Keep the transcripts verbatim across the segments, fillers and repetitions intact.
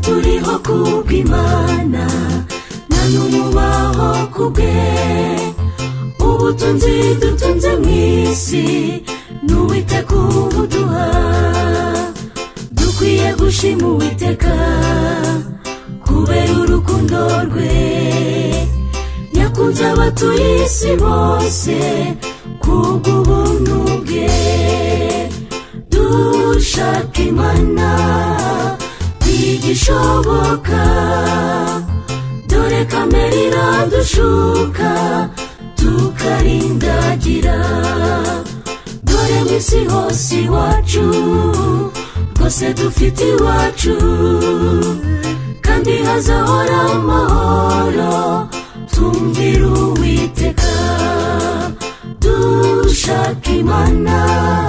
turiho kubw'Imana nta n'umubaho kubwe ubutunzi dutunze mw'isi n'Uwiteka ubuduha dukwiye gushima Uwiteka kubera urukundo rwe yakunze abatuye isi bose kubw'ubuntu bwe dushaka Imana bigishoboka dore kamere iradushuka tukarindagira dore mw'isi hose iwacu rwose dufite iwacu kandi hazahora amahoro tumvira Uwiteka dushaka Imana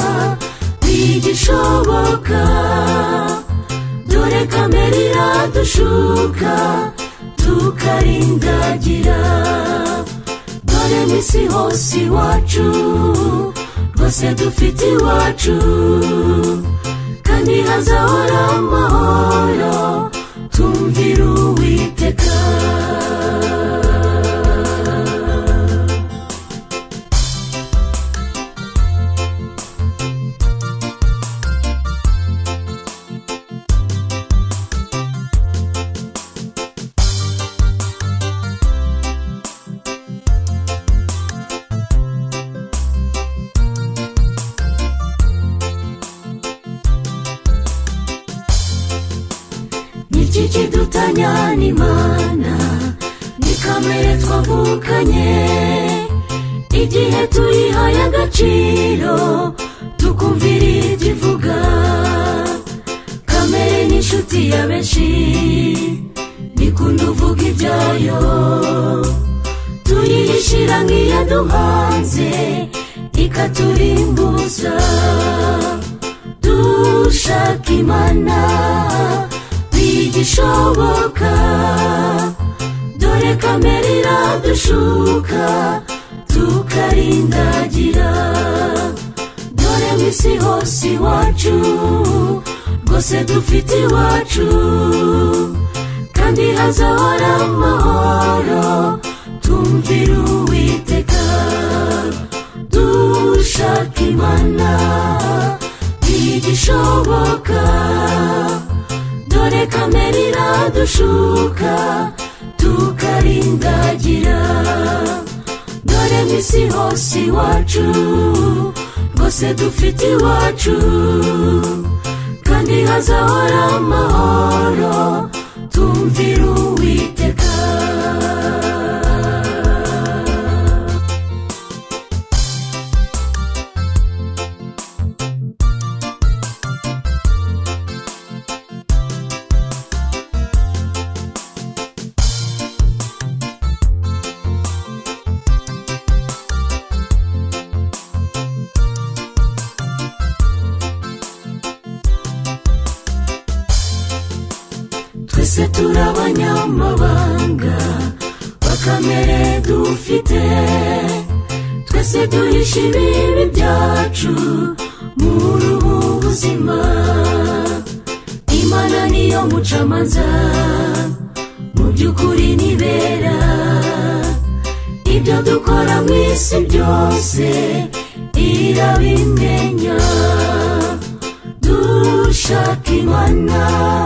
bigishoboka dore kamere iradushuka tukarindagira dore mw'isi hose iwacu rwose dufite iwacu kandi hazahora amahoro tumvira Uwiteka Niki kidutanya n'Imana ni kamere twavukanye igihe tuyihaye agaciro tukumvira ibyo ivuga kamere n'inshuti ya benshi nikunda uvuga ibyayo tuyihishira nk'iyaduhanze ikaturimbuza dushaka Imana bigishoboka dore kamere iradushuka tukarindagira dore mw'isi hose iwacu rwose dufite iwacu kandi hazahora amahoro tumvira Uwiteka dushaka Imana bigishoboka dore kamere iradushuka tukarindagira dore mw'isi hose iwacu rwose dufite iwacu kandi hazahora amahoro tumvira Uwiteka twese turabanyamabanga bakamere dufite twese duhisha ibibi byacu muri ubu buzima Imana niyo mucamanza mu by'ukuri nibera ibyo dukora mw'isi byose irabimenya dushaka Imana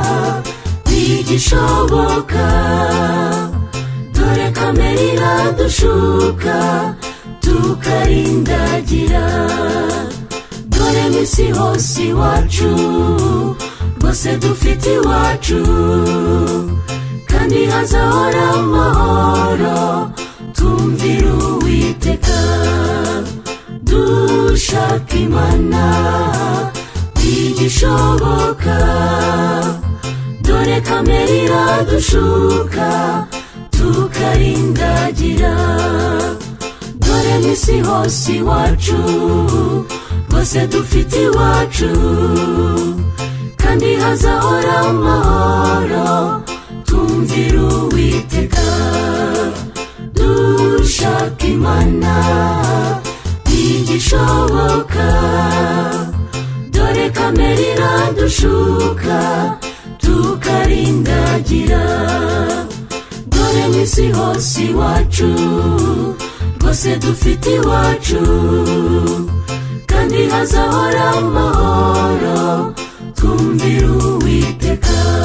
bigishoboka dore kamere iradushuka tukarindagira dore mw'isi hose iwacu rwose dufite iwacu kandi hazahora amahoro tumvira Uwiteka dushaka Imana bigishoboka dore kamere iradushuka tukarindagira dore mw'isi hose iwacu rwose dufite iwacu kandi hazahora amahoro tumvira Uwiteka dushaka Imana bigishoboka dore kamere iradushuka tu tukarindagira dore mu isi hose iwacu rwose dufite iwacu kandi hazahora amahoro twumvira Uwiteka.